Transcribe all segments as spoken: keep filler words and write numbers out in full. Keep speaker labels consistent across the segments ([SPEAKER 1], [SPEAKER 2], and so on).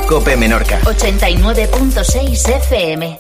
[SPEAKER 1] COPE Menorca.
[SPEAKER 2] ochenta y nueve punto seis F M.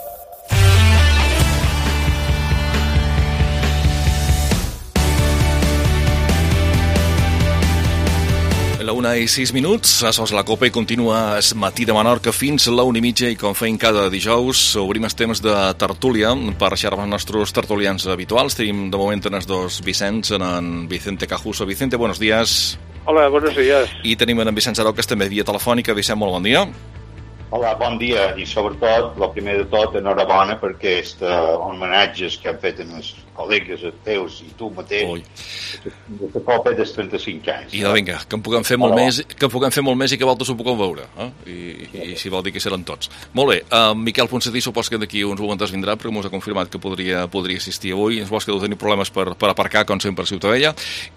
[SPEAKER 3] La una i sis minuts, a Sos la Copa i continua el matí de Menorca fins a la una i mitja i com feim cada dijous obrim els temps de tertúlia per xerrar amb els nostres tertulians habituals. Tenim de moment en els dos Vicents, en Vicente Cajuso. Vicente, buenos días.
[SPEAKER 4] Hola, buenos días.
[SPEAKER 3] I tenim en Vicent Aroques també via telefònica. Vicent, molt bon dia.
[SPEAKER 5] Hola, bon dia, i sobretot, el primer de tot, enhorabona per aquests homenatges que han fet els col·legues teus i tu mateix Ui. de la Copa dels trenta-cinc anys.
[SPEAKER 3] I no, vinga, que en puguem fer molt més, que en puguem fer molt més i que vosaltres ho pugueu veure, eh? I, i si vol dir que seran tots. Molt bé, uh, Miquel Ponsatí supos que d'aquí uns moments vindrà, perquè m'ho ha confirmat que podria, podria assistir avui. Ens vols que deu tenir problemes per, per aparcar, com sempre, a Ciutadella,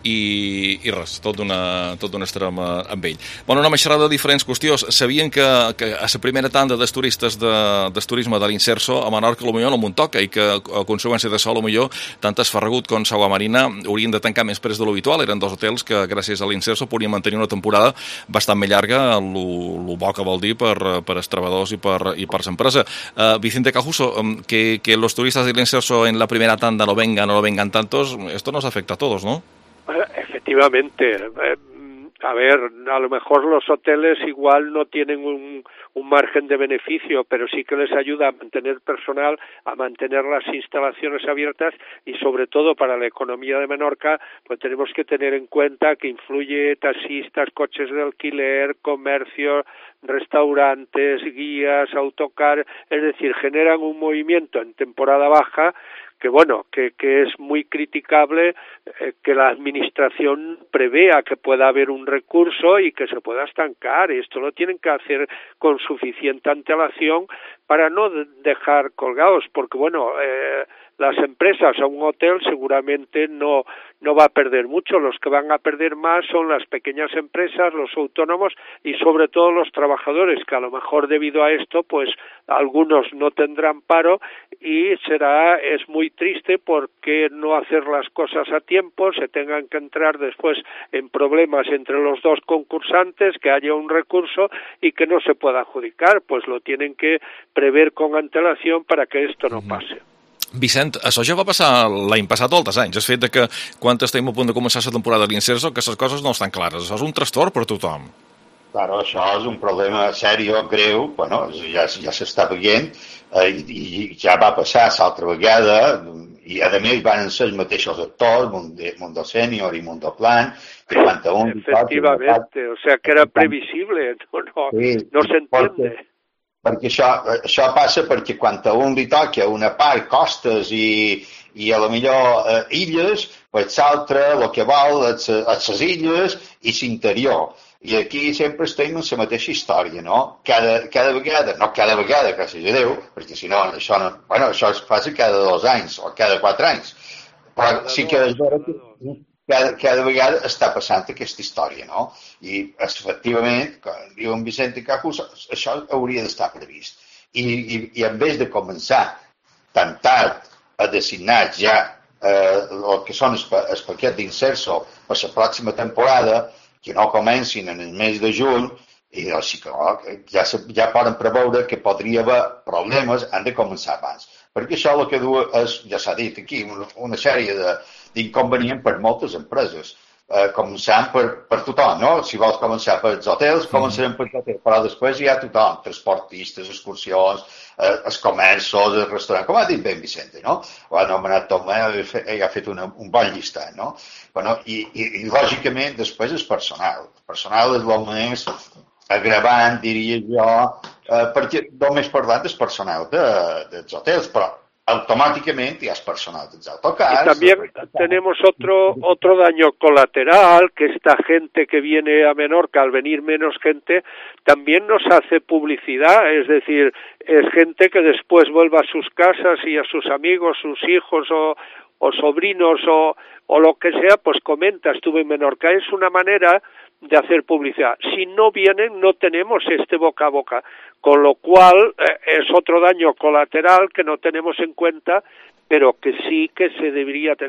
[SPEAKER 3] i, i res, tot d'una tot d'una estarem amb ell. Bueno, anem a xerrar de diferents qüestions. Sabien que, que a la primera tanda dels turistes de, del turisme de l'Inserso a Menorca potser no m'ho toca i que a conseqüència de això potser tant Esfarragut com Saua Marina haurien de tancar més pres de l'habitual. Eren dos hotels que gràcies a l'Inserso podien mantenir una temporada bastant més llarga, el bo que vol dir per, per els treballadors i per, i per l'empresa. Uh, Vicente Cajuso, que, que los turistas de l'Inserso en la primera tanda no vengan o no vengan tantos, esto nos afecta a todos, ¿no?
[SPEAKER 4] Efectivamente. Eh, A ver, a lo mejor los hoteles igual no tienen un, un margen de beneficio, pero sí que les ayuda a mantener personal, a mantener las instalaciones abiertas y sobre todo para la economía de Menorca, pues tenemos que tener en cuenta que influye taxistas, coches de alquiler, comercio, restaurantes, guías, autocar, es decir, generan un movimiento en temporada baja que bueno, que, que es muy criticable eh, que la administración prevea que pueda haber un recurso y que se pueda estancar. Y esto lo tienen que hacer con suficiente antelación para no dejar colgados, porque bueno, eh, las empresas a un hotel seguramente no no va a perder mucho. Los que van a perder más son las pequeñas empresas, los autónomos y sobre todo los trabajadores, que a lo mejor debido a esto pues algunos no tendrán paro y será es muy triste porque no hacer las cosas a tiempo, se tengan que entrar después en problemas entre los dos concursantes, que haya un recurso y que no se pueda adjudicar, pues lo tienen que prever con antelación para que esto no pase.
[SPEAKER 3] Vicent, això ja va passar l'any passat o altres anys, el fet de que quan estem a punt de començar la temporada de l'Inserso que les coses no estan clares, això és un trastorn per tothom.
[SPEAKER 5] Claro, això és un problema seriós, greu, bueno, ja, ja s'està veient eh, i, i ja va passar l'altra vegada i a més van ser els mateixos actors, Mundo Senior i Mundo Plan, que quan un...
[SPEAKER 4] Efectivamente, o sea que era previsible, no, no, sí, no se entiende.
[SPEAKER 5] Porque... perquè això, això passa perquè quan a un li toca una part costes i, i a la millor eh, illes, pues l'altre el que vol és les illes i l'interior. I aquí sempre estem en la mateixa història, no? Cada, cada vegada, no cada vegada, gràcies a Déu, perquè si no, això, no, bueno, això es passa cada dos anys o cada quatre anys. Però sí que és vera que cada, cada vegada està passant aquesta història, no? I efectivament, com diu en Vicente Cajuso, això hauria d'estar previst. I, i, i en vez de començar tan tard a designar ja eh, el que són els, els paquets d'Inserso per la pròxima temporada, que no comencin en el mes de juny, i així que ja, ja poden preveure que podria haver problemes, han de començar abans. Perquè això el que du és, ja s'ha dit aquí, una, una sèrie de d'inconvenient per moltes empreses, eh, començant per, per tothom, no? Si vols començar pels hotels, començarem pels hotels, però després hi ha tothom, transportistes, excursions, eh, els comerços, els restaurants, com ha dit ben Vicente, no? Ho ha anomenat Tomé, ell ha fet una, un bon llistat, no? Bueno, i, i, i lògicament després és personal. El personal és el més agravant, diria jo, eh, perquè només parlant és personal de, dels hotels, però automáticamente ya es personal de autocars.
[SPEAKER 4] Y también tenemos otro otro daño colateral, que esta gente que viene a Menorca, al venir menos gente, también nos hace publicidad, es decir, es gente que después vuelve a sus casas y a sus amigos, sus hijos o, o sobrinos o, o lo que sea, pues comenta, estuve en Menorca. Es una manera de hacer publicidad. Si no vienen, no tenemos este boca a boca, con lo cual eh, es otro daño colateral que no tenemos en cuenta, pero que sí que se debería tener.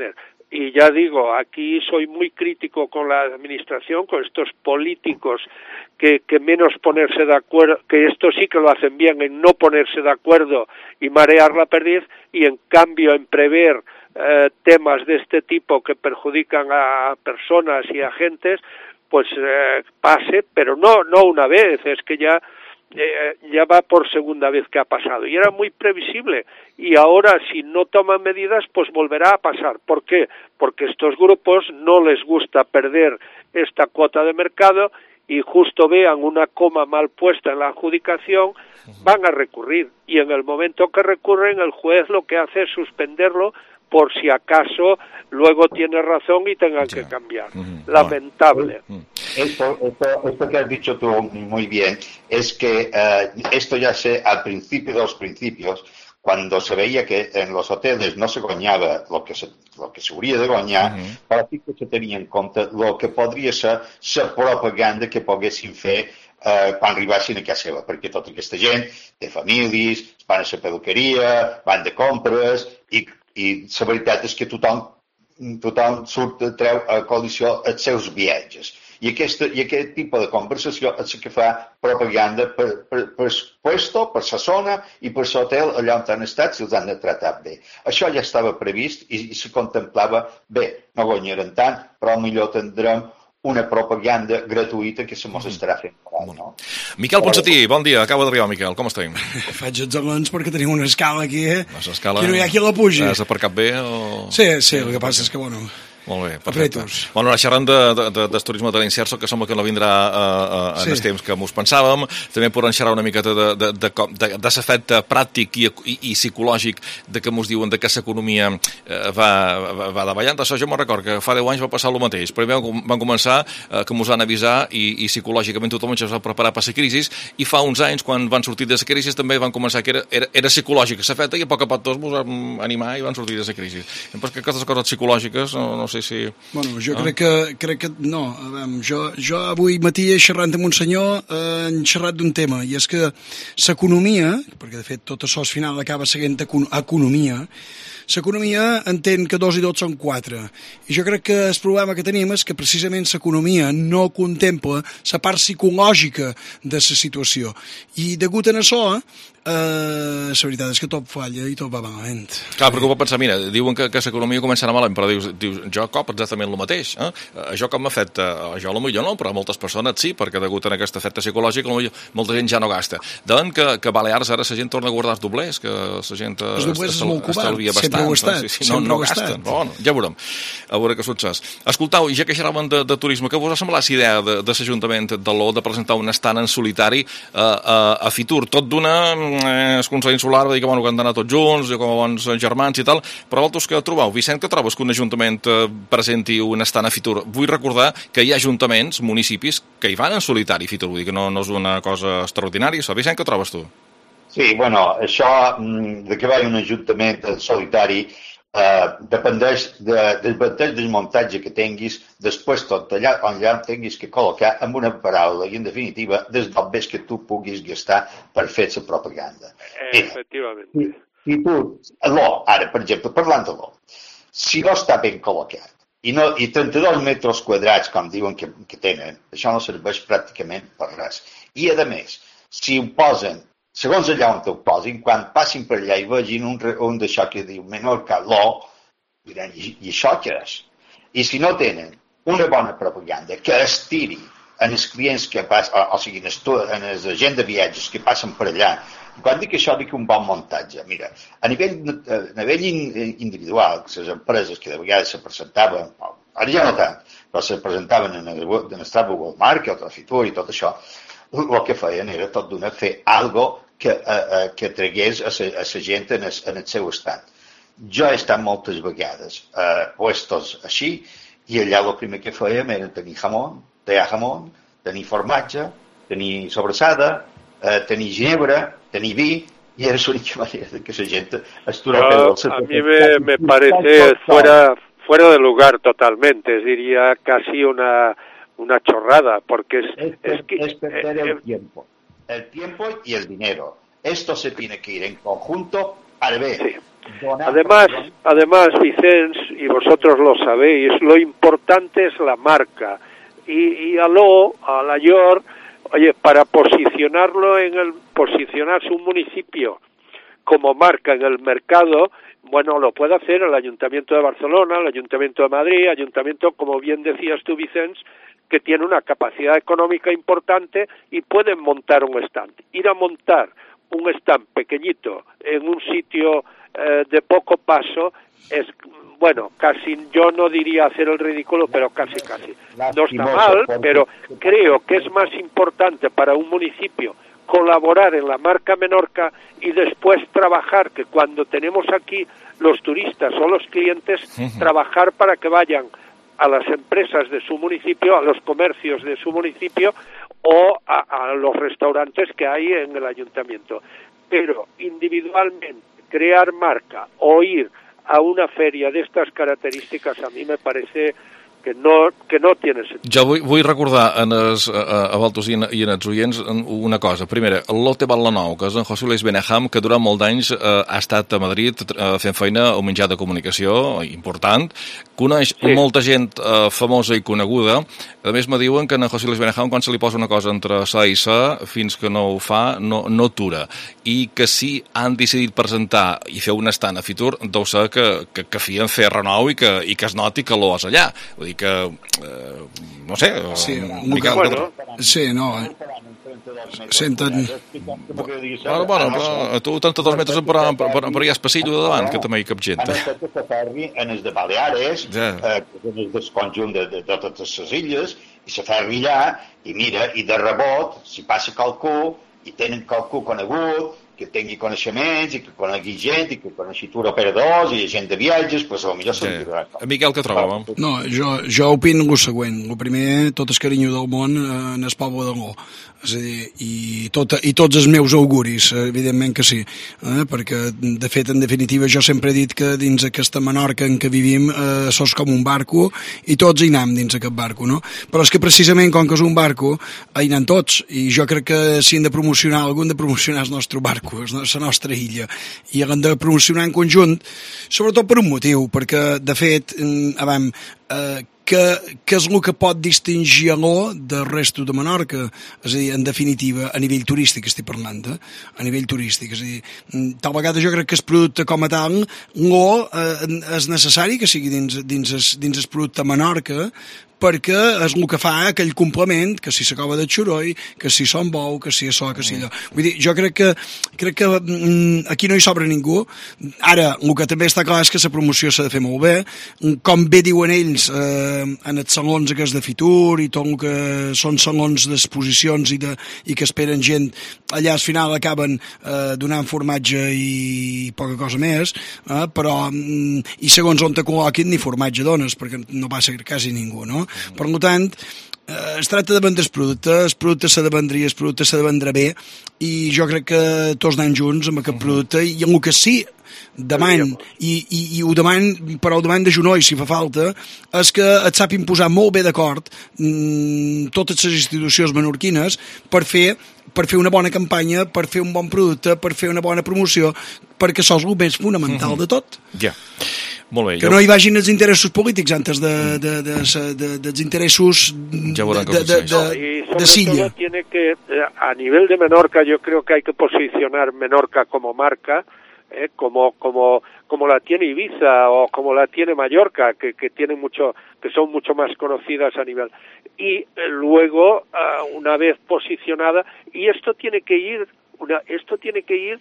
[SPEAKER 4] y ya digo, aquí soy muy crítico con la administración, con estos políticos que, que menos ponerse de acuerdo, que esto sí que lo hacen bien en no ponerse de acuerdo y marear la perdiz, y en cambio en prever eh, temas de este tipo que perjudican a personas y a gentes, pues eh, pase, pero no no una vez, es que ya eh, ya va por segunda vez que ha pasado, y era muy previsible, y ahora si no toman medidas pues volverá a pasar. ¿Por qué? Porque estos grupos no les gusta perder esta cuota de mercado, y justo vean una coma mal puesta en la adjudicación, van a recurrir, y en el momento que recurren el juez lo que hace es suspenderlo por si acaso luego tiene razón y tengan que cambiar. Uh-huh. Lamentable.
[SPEAKER 5] Uh-huh. Esto, esto, esto que has dicho tú muy bien es que uh, esto ya sé al principio de los principios, cuando se veía que en los hoteles no se guanyava lo que se, lo que s'hauria de guanyar, uh-huh. però sí que se tenia en compte el que podria ser la propaganda que poguessin fer eh, quan arribassin a casa seva, perquè tota aquesta gent té famílies, van a la peluqueria, van de compres, i, i la veritat és que tothom, tothom surt, treu a col·lisió els seus viatges. I, aquesta, i aquest tipus de conversació és el que fa propaganda per, per, per puesto, per la zona i per l'hotel allà on han estat, si els han de tractar bé. Això ja estava previst i, i se contemplava bé, no guanyaran tant, però millor tindrem una propaganda gratuïta que se mos estarà fent. No?
[SPEAKER 3] Miquel Ponsatí, bon dia, acaba d'arribar, Miquel, com estem?
[SPEAKER 1] Faig els alons perquè tenim una escala aquí, eh?
[SPEAKER 3] Una escala...
[SPEAKER 1] Que no hi ha qui la pugi.
[SPEAKER 3] Has aparcat bé o...?
[SPEAKER 1] Sí, sí, el que passa és que, bueno...
[SPEAKER 3] Molt bé, perfecte. Bueno, ara xerrant de, de, de, del turisme de l'Inserso, que sembla que no vindrà uh, uh, en sí. els temps que mos pensàvem. També podem xerrar una miqueta de, de, de, de, de l'efecte pràctic i, i, i psicològic de que mos diuen de que l'economia uh, va, va, va davallant. Això jo me'n record que fa deu anys va passar el mateix. Primer van començar uh, que mos van avisar i, i psicològicament tothom ens va preparar per la crisi, i fa uns anys, quan van sortir de la crisi, també van començar que era, era, era psicològica l'efecte, i a poc a poc tots mos vam animar i van sortir de la crisi. Però que aquestes coses psicològiques, no, no sé si...
[SPEAKER 1] Bueno, jo no? crec que, crec que no, a veure, jo, jo avui matí xerrant amb un senyor eh, hem xerrat d'un tema, i és que l'economia, perquè de fet tot això al final acaba seguint economia, l'economia entén que dos i dos són quatre, i jo crec que el problema que tenim és que precisament l'economia no contempla la part psicològica de la situació, i degut a això Uh, la veritat és que tot falla i tot va malament.
[SPEAKER 3] Clar, però que ho pot pensar, mira, diuen que, que l'economia començarà malament, però dius, dius, jo cop exactament el mateix, eh? Això com m'afecta, jo potser no, però moltes persones sí, perquè degut a aquest efecte psicològic molta gent ja no gasta. Deuen que, que a Balears ara la gent torna a guardar els doblers, que la gent
[SPEAKER 1] els doblers és molt cobert, sempre ho ha estat,
[SPEAKER 3] sí, sí, no, no gasten, però bueno, ja veurem, a veure què succés. Escoltau, ja que xerraven de, de turisme, què vos ha semblat la idea de, de l'Ajuntament de l'O de presentar un estant en solitari a, a, a Fitur, tot d'una eh, el Consell Insular va dir que, bueno, que han d'anar tots junts, com a bons germans i tal, però vosaltres què trobeu? Vicent, que trobes que un ajuntament eh, presenti un estant a Fitur? Vull recordar que hi ha ajuntaments, municipis, que hi van en solitari a Fitur, vull dir que no, no és una cosa extraordinària, això. Vicent, què trobes tu?
[SPEAKER 5] Sí, bueno, això de que va un ajuntament en solitari Uh, dependeix de, del bateix desmuntatge que tinguis, després tot allà on ja tinguis que col·locar amb una paraula i, en definitiva, des del bes que tu puguis gastar per fer la propaganda.
[SPEAKER 4] Efectivament.
[SPEAKER 5] I, i tu, l'O, ara, per exemple, parlant de l'O, si l'O està ben col·locat i, no, i trenta-dos metres quadrats, com diuen que, que tenen, això no serveix pràcticament per res. I, a més, si ho posen segons allà on te'l posin, quan passin per allà i vegin un, un d'això que diu Menorca, l'O, diran, i, i això què és? I si no tenen una bona propaganda que estiri en els clients que passen, o, o sigui, en la gent de viatges que passen per allà, quan dic això dic un bon muntatge. Mira, a nivell, a nivell individual, les empreses que de vegades se presentaven, ara ja no tant, però se presentaven en el, en el Travel Market, o Fitur i tot això, el que feien era tot d'una fer algo que, uh, uh, que tragués a la gent en el, en el seu estat. Jo he estat moltes vegades a uh, puestos així, i allà el primer que fèiem era tenir jamón, tallar jamón, tenir formatge, tenir sobrassada, uh, tenir ginebra, tenir vi, i era l'única manera que la gent esturava.
[SPEAKER 4] No, a mí me, me parece fuera, fuera de lugar totalmente, diría casi una... una chorrada, porque es...
[SPEAKER 5] Es,
[SPEAKER 4] es, que,
[SPEAKER 5] es perder
[SPEAKER 4] eh,
[SPEAKER 5] el tiempo. El tiempo y el dinero. Esto se tiene que ir en conjunto. Ahora ve, sí.
[SPEAKER 4] Además, además, Vicens, y vosotros lo sabéis, lo importante es la marca. Y, y a lo, a la York, oye, para posicionarlo en el, posicionarse un municipio como marca en el mercado, bueno, lo puede hacer el Ayuntamiento de Barcelona, el Ayuntamiento de Madrid, Ayuntamiento, como bien decías tú, Vicens, que tiene una capacidad económica importante y pueden montar un stand. Ir a montar un stand pequeñito en un sitio eh, de poco paso es, bueno, casi, yo no diría hacer el ridículo, pero casi, casi. No está mal, pero creo que es más importante para un municipio colaborar en la marca Menorca y después trabajar, que cuando tenemos aquí los turistas o los clientes, uh-huh. trabajar para que vayan a las empresas de su municipio, a los comercios de su municipio o a, a los restaurantes que hay en el ayuntamiento. Pero individualmente crear marca o ir a una feria de estas características a mí me parece que no, que no tiene sentit.
[SPEAKER 3] Jo vull, vull recordar en es, a, a Valtos i, en, i en els oients una cosa. Primera, el Lotte Batlanou, que és en José Luis Beneham, que durant molt d'anys eh, ha estat a Madrid eh, fent feina a un mitjà de comunicació important. Coneix sí. molta gent eh, famosa i coneguda. A més, me diuen que en José Luis Beneham, quan se li posa una cosa entre sa i sa, fins que no ho fa, no, no atura. I que si han decidit presentar i fer un stand a Fitur, deu ser que, que, que fien fer renou i que, i que es noti que l'ho és allà. Vull dir que, eh, no sé...
[SPEAKER 1] Sí,
[SPEAKER 3] Miquel,
[SPEAKER 1] bueno. sí no... Senten...
[SPEAKER 3] Bueno, bueno, però tu trenta-dos metres per, per, per, per allà és passillo de davant, que també hi cap gent.
[SPEAKER 5] En els de Baleares, ja. eh, en el conjunt de, de, de totes les illes, i se ferri allà, i mira, i de rebot, si passa qualcú, i tenen qualcú conegut, que tingui coneixements, i que conegui gent, i que coneixi tour operadors, i gent de viatges, doncs potser se'n tirarà.
[SPEAKER 3] Miquel, què trobàvem?
[SPEAKER 1] No, jo, jo opino el següent. El primer, tot el carinyo del món eh, en el poble de Ngó. És a dir, i, tot, i tots els meus auguris, evidentment que sí, eh? perquè, de fet, en definitiva, jo sempre he dit que dins aquesta Menorca en què vivim eh, sos com un barco, i tots hi anem dins aquest barco, no? Però és que precisament, com que és un barco, hi anem tots, i jo crec que si hem de promocionar algú, hem de promocionar el nostre barco, la nostra illa, i l'hem de promocionar en conjunt, sobretot per un motiu, perquè, de fet, a veure, eh, que, que és el que pot distingir-lo del resto de Menorca, és a dir, en definitiva, a nivell turístic estic parlant, eh? a nivell turístic, és a dir, tal vegada jo crec que el producte com a tal, lo eh, és necessari que sigui dins, dins, es, dins el producte Menorca, perquè és el que fa aquell complement, que si s'acaba de xuroll, que si són bou, que si això, que si allò. Vull dir, jo crec que, crec que mm, aquí no hi sobra ningú. Ara, el que també està clar és que la promoció s'ha de fer molt bé. Com bé diuen ells, eh, en els salons aquests de Fitur i tot el que són salons d'exposicions i, de, i que esperen gent, allà al final acaben eh, donant formatge i poca cosa més, eh, però, mm, i segons on te col·loquin, ni formatge dones, perquè no passa quasi ningú, no? Per tant, eh, es tracta de vendre el producte, el producte s'ha de vendre i el producte s'ha de vendre bé, i jo crec que tots anem junts amb aquest producte, i en el que sí deman, i, i, i ho deman, però ho deman de genoll si fa falta, és que et sapin posar molt bé d'acord mmm, totes les institucions menorquines per fer per fer una bona campanya, per fer un bon producte, per fer una bona promoció, perquè això és el més fonamental de tot.
[SPEAKER 3] Ja. Molt bé,
[SPEAKER 1] que jo... no hi vagin els interessos polítics antes de, de, de, de, de, dels interessos
[SPEAKER 3] ja
[SPEAKER 1] de, de, de, de,
[SPEAKER 4] no,
[SPEAKER 1] de silla.
[SPEAKER 4] Tiene que, a nivel de Menorca, yo creo que hay que posicionar Menorca como marca, eh, como, como, como la tiene Ibiza o como la tiene Mallorca, que, que tienen mucho, que son mucho más conocidas a nivel. Y eh, luego, uh, una vez posicionada, y esto tiene que ir, una, esto tiene que ir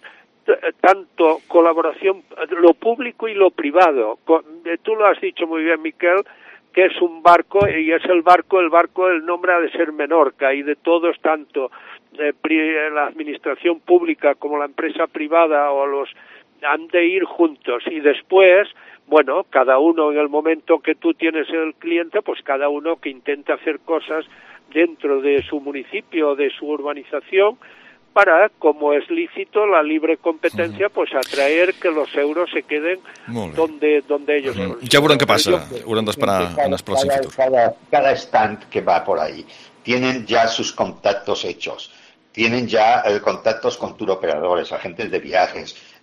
[SPEAKER 4] tanto colaboración, lo público y lo privado. Tú lo has dicho muy bien, Miquel, que es un barco, y es el barco, el barco, el nombre ha de ser Menorca, y de todos, tanto eh, la administración pública como la empresa privada, o los han de ir juntos, y después, bueno, cada uno en el momento que tú tienes el cliente, pues cada uno que intente hacer cosas dentro de su municipio, de su urbanización, para, como es lícito, la libre competencia, pues atraer que los euros se queden donde, donde ellos...
[SPEAKER 3] Uh-huh. Ja veurem què passa, haurem d'esperar en el pròxim futur.
[SPEAKER 5] Cada, cada stand que va por ahí tienen ya sus contactos hechos, tienen ya eh, contactos con turoperadores, agentes de viajes,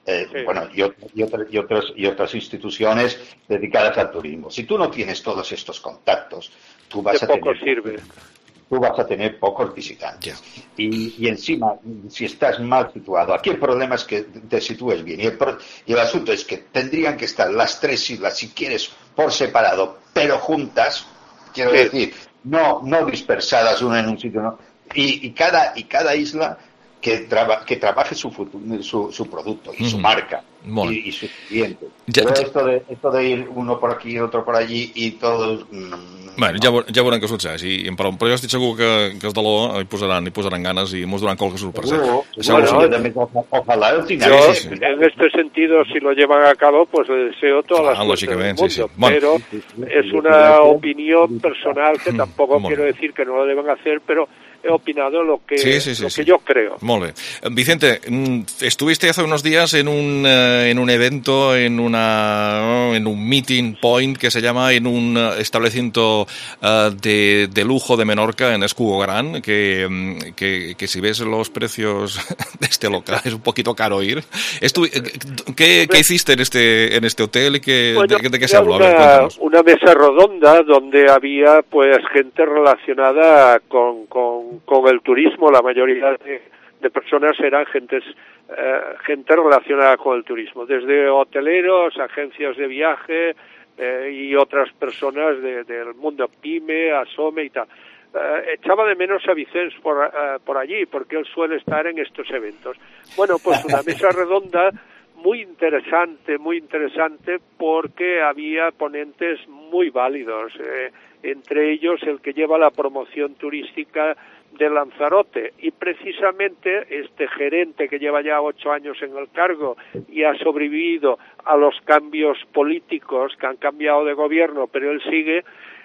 [SPEAKER 5] eh,
[SPEAKER 4] sí.
[SPEAKER 5] bueno, y, y, otras, y, otras, y otras instituciones dedicadas al turismo. Si tú no tienes todos estos contactos, tú vas
[SPEAKER 4] de
[SPEAKER 5] a
[SPEAKER 4] poco
[SPEAKER 5] tener...
[SPEAKER 4] sirve.
[SPEAKER 5] tú vas a tener pocos visitantes.
[SPEAKER 3] Yeah.
[SPEAKER 5] Y, y encima, si estás mal situado, aquí el problema es que te sitúes bien. Y el, y el asunto es que tendrían que estar las tres islas, si quieres, por separado, pero juntas, quiero
[SPEAKER 4] sí.
[SPEAKER 5] decir, no, no dispersadas una en un sitio, no. Y, y, cada, y cada isla que, traba, que trabaje su, su, su producto y mm. su marca y, y sus clientes.
[SPEAKER 3] Ja,
[SPEAKER 5] Però
[SPEAKER 3] ja...
[SPEAKER 5] esto, de, esto de ir uno por aquí, otro por allí i todos... Mm,
[SPEAKER 3] bueno, ja, ja veurem què succeeix, i, i, però, però jo estic segur que, que els de l'O hi posaran, hi posaran ganes i mos donaran qualque sorpresa.
[SPEAKER 5] Seguro,
[SPEAKER 3] seguro,
[SPEAKER 5] bueno,
[SPEAKER 3] seguro.
[SPEAKER 5] Ojalá, ojalá el final.
[SPEAKER 4] Yo,
[SPEAKER 3] sí, sí.
[SPEAKER 4] en este sentido, si lo llevan a cabo, pues le deseo toda
[SPEAKER 3] Claro,
[SPEAKER 4] la suerte del mundo.
[SPEAKER 3] sí, sí. Bueno.
[SPEAKER 4] Pero
[SPEAKER 5] Sí, sí, sí,
[SPEAKER 4] es
[SPEAKER 5] sí,
[SPEAKER 4] una
[SPEAKER 5] sí, sí,
[SPEAKER 4] opinión
[SPEAKER 5] sí, sí.
[SPEAKER 4] personal que tampoco
[SPEAKER 3] Molt
[SPEAKER 4] quiero
[SPEAKER 3] bé.
[SPEAKER 4] decir que no lo deban hacer, pero he opinado lo que,
[SPEAKER 3] sí, sí, sí,
[SPEAKER 4] lo
[SPEAKER 3] sí.
[SPEAKER 4] que yo creo.
[SPEAKER 3] Molt bé. Vicente, estuviste hace unos días en un, uh, en un evento, en, una, en un meeting point que se llama, en un establecimiento uh, de, de lujo de Menorca, en Escudo Gran, que, que, que si ves los precios de este local es un poquito caro ir. Estu ¿qué, ¿Qué hiciste en este, en este hotel y qué,
[SPEAKER 4] bueno,
[SPEAKER 3] de, de qué se habló?
[SPEAKER 4] Una,
[SPEAKER 3] A ver, cuéntanos.
[SPEAKER 4] una mesa redonda donde había pues gente relacionada con, con, con el turismo. La mayoría de, de personas eran gentes, eh, gente relacionada con el turismo, desde hoteleros, agencias de viaje eh, y otras personas de, del mundo PYME, ASOME y tal. Eh, echaba de menos a Vicens por, uh, por allí, porque él suele estar en estos eventos. Bueno, pues una mesa redonda muy interesante, muy interesante, porque había ponentes muy válidos, eh, entre ellos el que lleva la promoción turística de Lanzarote, y precisamente este gerente que lleva ya ocho años en el cargo y ha sobrevivido a los cambios políticos que han cambiado de gobierno, pero él sigue,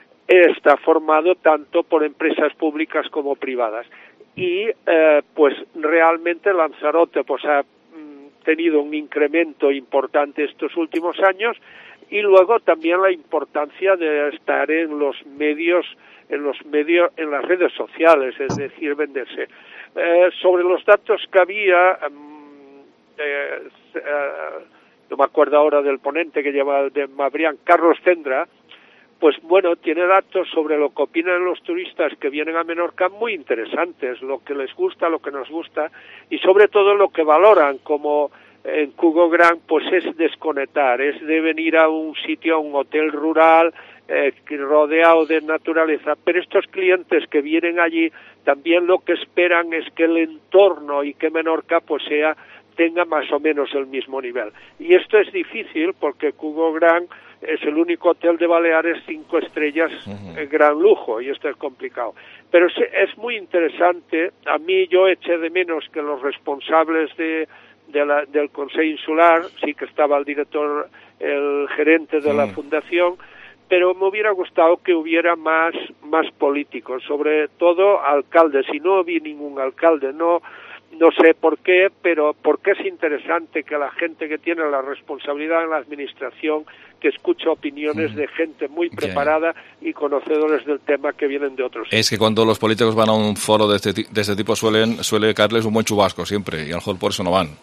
[SPEAKER 4] está formado tanto por empresas públicas como privadas. Y eh, pues realmente Lanzarote pues ha mm, tenido un incremento importante estos últimos años, y luego también la importancia de estar en los medios, en los medios, en las redes sociales, es decir, venderse. Eh, sobre los datos que había, eh, eh, no me acuerdo ahora del ponente que lleva de Mabrián, Carlos Cendra, pues bueno, tiene datos sobre lo que opinan los turistas que vienen a Menorca muy interesantes, lo que les gusta, lo que nos gusta, y sobre todo lo que valoran, como en Cugo Gran, pues es desconectar, es de venir a un sitio, a un hotel rural, eh, rodeado de naturaleza, pero estos clientes que vienen allí también lo que esperan es que el entorno y que Menorca pues sea, tenga más o menos el mismo nivel. Y esto es difícil porque Cugo Gran es el único hotel de Baleares cinco estrellas, uh-huh. eh, gran lujo, y esto es complicado. Pero es, es muy interesante. A mí yo eché de menos que los responsables de, de la, del Consejo Insular, sí que estaba el director, el gerente de uh-huh. la fundación, pero me hubiera gustado que hubiera más, más políticos, sobre todo alcaldes, y no vi ningún alcalde, no... No sé por qué, pero porque es interesante que la gente que tiene la responsabilidad en la administración, que escucha opiniones mm. de gente muy preparada yeah. y conocedores del tema que vienen de otros sitios.
[SPEAKER 3] Es que cuando los políticos van a un foro de este, de este tipo suelen suele caerles un buen chubasco siempre, y a lo mejor por eso no van.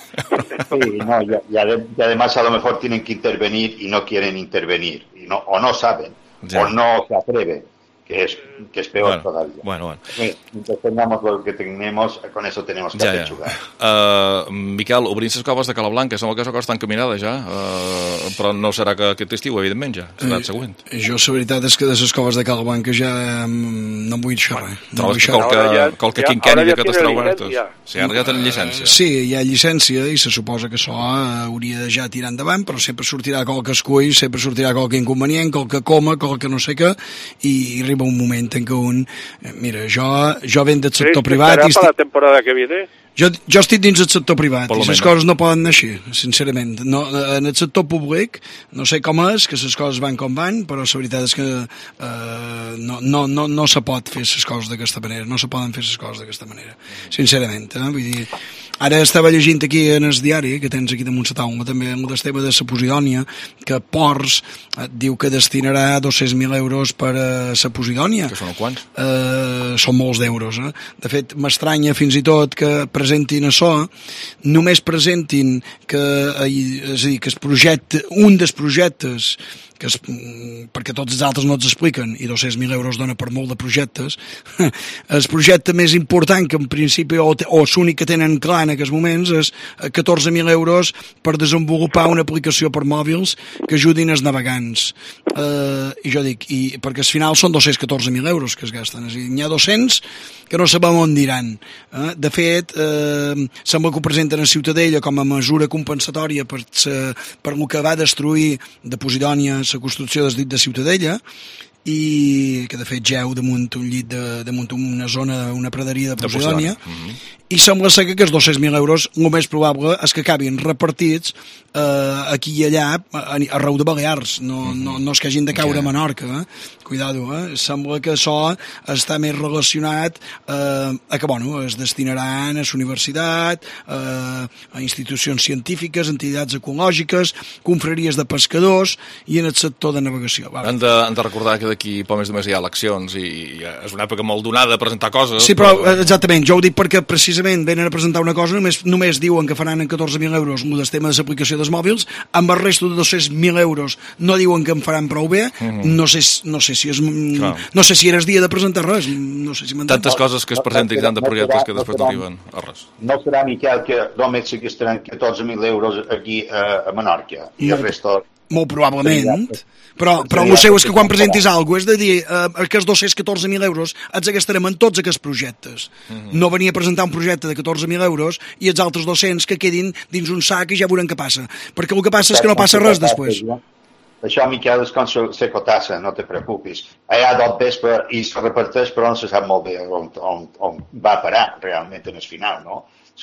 [SPEAKER 5] Sí, no, y, y, y además a lo mejor tienen que intervenir y no quieren intervenir, y no, o no saben, yeah. o no se atreven. Que es, que es peor
[SPEAKER 3] bueno,
[SPEAKER 5] todavía.
[SPEAKER 3] Bueno, bueno.
[SPEAKER 5] Mientras tengamos lo que tenemos, con eso tenemos que
[SPEAKER 3] ja,
[SPEAKER 5] apechugar.
[SPEAKER 3] Ja. Uh, Miquel, obrim les coves de Cala Blanca, sembla que les coves estan caminades ja, uh, però no serà que aquest estiu, evidentment, ja, serà el següent.
[SPEAKER 1] Eh, jo, la veritat és que de les coves de Cala Blanca ja um, no vull xerrar.
[SPEAKER 3] Bueno, no vull xerrar. Qualque, ja, qualque ja, quinqueni de que t'està obertes. Ja. Sí, ara ja tenen llicència.
[SPEAKER 1] Uh, sí, hi ha llicència i se suposa que això hauria de ja tirar endavant, però sempre sortirà qualque escull, sempre sortirà qualque inconvenient, qualque coma, qualque no sé què, i arriba un moment en què un... Mira, jo, jo venc del sector privat...
[SPEAKER 4] ¿Crees que estarà per la temporada que viene?
[SPEAKER 1] Jo, jo estic dins del sector privat i les coses no poden anar així, sincerament. No, en el sector públic no sé com és, que les coses van com van, però la veritat és que eh, no, no, no, no se pot fer les coses d'aquesta manera, no se poden fer les coses d'aquesta manera, sincerament. Eh? Vull dir, Ara estava llegint aquí en el diari, que tens aquí damunt la taula, també en el tema de la Posidònia, que Ports et diu que destinarà dos-cents mil euros per a la Posidònia.
[SPEAKER 3] Que són quants?
[SPEAKER 1] Eh, són molts d'euros. Eh? De fet, m'estranya fins i tot que presentin això, només presentin que, és a dir, que es projecte, un dels projectes que es, perquè tots els altres no ens expliquen, i dos-cents mil euros dona per molt de projectes, el projecte més important que en principi, o, o l'únic que tenen clar en aquests moments, és catorze mil euros per desenvolupar una aplicació per mòbils que ajudin els navegants. Eh, I jo dic, i, perquè al final són dos-cents catorze mil euros que es gasten, és a dir, n'hi ha dos-cents que no sabem on diran. Eh? De fet, eh, sembla que ho presenten a Ciutadella com a mesura compensatòria per, per el que va destruir de Posidònia la construcció del dit de Ciutadella, i que de fet geu damunt un llit de, damunt una zona, una praderia de Posidònia, de mm-hmm. i sembla ser que aquests dos-cents mil euros el més probable és que acabin repartits eh, aquí i allà arreu de Balears, no, mm-hmm. no, no és que hagin de caure yeah. a Menorca, eh? Cuidado, eh? Sembla que això està més relacionat eh, a que, bueno, es destinaran a la universitat, eh, a institucions científiques, entitats ecològiques, confraries de pescadors i en el sector de navegació. Va,
[SPEAKER 3] han, de, han de recordar que d'aquí poc més de més hi ha eleccions i, i és una època molt donada a presentar coses.
[SPEAKER 1] Sí, però, però exactament, jo ho dic perquè precisament venen a presentar una cosa, només, només diuen que faran en catorze mil euros el tema de l'aplicació dels mòbils, amb el resto de dos-cents mil euros no diuen que en faran prou bé, mm-hmm. no, sé, no sé si és, no sé si era el dia de presentar res, no sé si
[SPEAKER 3] tantes no, coses que es presenten i tant de projectes que després no arriben a res.
[SPEAKER 5] No serà, Miquel, que només sí que estaran catorze mil euros aquí a, a Menorca i el resto...
[SPEAKER 1] Molt probablement, però, però el seu és que quan presentis alguna cosa és de dir eh, que els dos-cents catorze mil euros els gastarem en tots aquests projectes. Mm-hmm. No venir a presentar un projecte de catorze mil euros i els altres dos-cents que quedin dins un sac i ja veurem què passa. Perquè el que passa és que no passa res després.
[SPEAKER 5] Això, Miquel, és com Secotassa, no te preocupis. Allà del vespre i se reparteix, però no se sap molt bé on, on, on va parar realment en el final, no?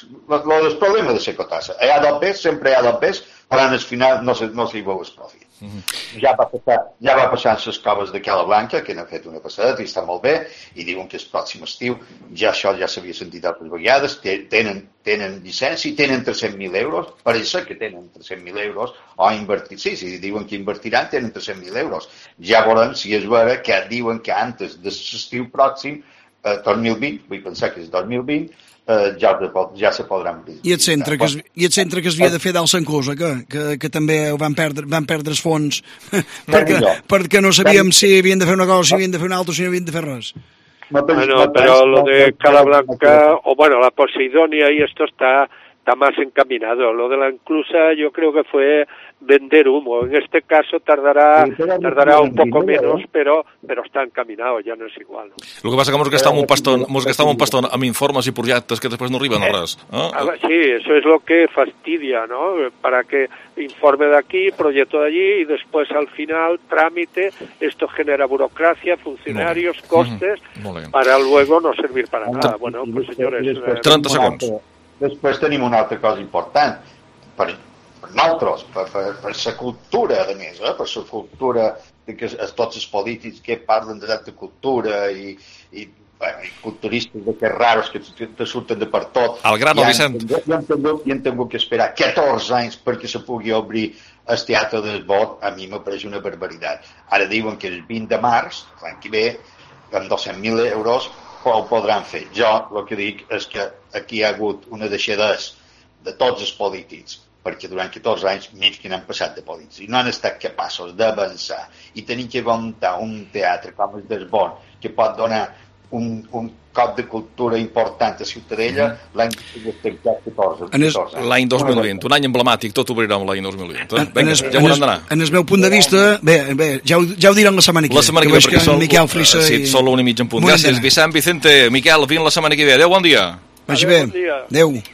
[SPEAKER 5] El problema de Secotassa. Allà del vespre, sempre allà del vespre, però en el final no se, no se li veu el profit. Mm-hmm. Ja va passar, ja va passar en les coves de Cala Blanca, que n'ha fet una passada i està molt bé, i diuen que el pròxim estiu, ja això ja s'havia sentit altres vegades, tenen, tenen llicència, tenen tres-cents mil euros, pareix que tenen tres-cents mil euros, o invertir, sí, si diuen que invertiran, tenen tres-cents mil euros. Ja veurem si és vera que diuen que antes de l'estiu pròxim, eh, dos mil vint, vull pensar que és dos mil vint, Uh, ja, ja se podran dir.
[SPEAKER 1] I el centre que es, i el centre que es havia de fer d'Alt Sanclosa, que, que, que també van perdre, van perdre els fons perquè, perquè no sabíem si havien de fer una cosa, si havien de fer una altra, si no havien de fer res.
[SPEAKER 4] Bueno, pero lo de Cala Blanca, o bueno, la Posidonia y esto está, está más encaminado. Lo de la Inclusa yo creo que fue vender humo. En este caso tardará tardará un poco menos, pero pero está encaminado, ya no es igual. ¿No?
[SPEAKER 3] Lo que pasa que hemos gastado un pastón, hemos gastado un pastón amb informes i projectes que després no arriben a res. ¿Eh?
[SPEAKER 4] Sí, eso es lo que fastidia, ¿no? Para que informe de aquí, proyecto de allí y después al final trámite, esto genera burocracia, funcionarios, costes, mm-hmm. para luego no servir para nada. Bueno, pues señores...
[SPEAKER 3] trenta segons.
[SPEAKER 5] Després tenim una altra cosa important. Per per nosaltres, per, per, per la cultura, a més, eh? Per la cultura de que tots els polítics que parlen de la cultura i, i, bueno, i culturistes de que raros que te surten de per tot.
[SPEAKER 3] El gran o Vicent.
[SPEAKER 5] I han tingut que esperar catorze anys perquè se pugui obrir el Teatre del Bot, a mi me pareix una barbaritat. Ara diuen que el vint de març, l'any que ve, amb dos-cents mil euros, ho podran fer. Jo el que dic és que aquí hi ha hagut una deixadesa de tots els polítics, perquè durant catorze anys menys que n'han passat de polítics i no han estat capaços d'avançar i tenim que muntar un teatre com el del Bon que pot donar un, un cop de cultura important a Ciutadella mm-hmm. l'any catorze.
[SPEAKER 3] L'any dos mil vint, un any emblemàtic, tot obrirà l'any dos mil vint. Eh? Vinga, ja m'ho han d'anar.
[SPEAKER 1] En el meu punt de vista, bé, bé ja, ho, ja ho diran la setmana que ve.
[SPEAKER 3] La setmana que ve, perquè
[SPEAKER 1] sol, Miquel Frissa
[SPEAKER 3] sí, i... sol una i mitja en punt. Gràcies, Vicent, Vicente, Miquel, fins la setmana que ve. Adéu, bon dia.
[SPEAKER 1] Vagi bé. Adéu.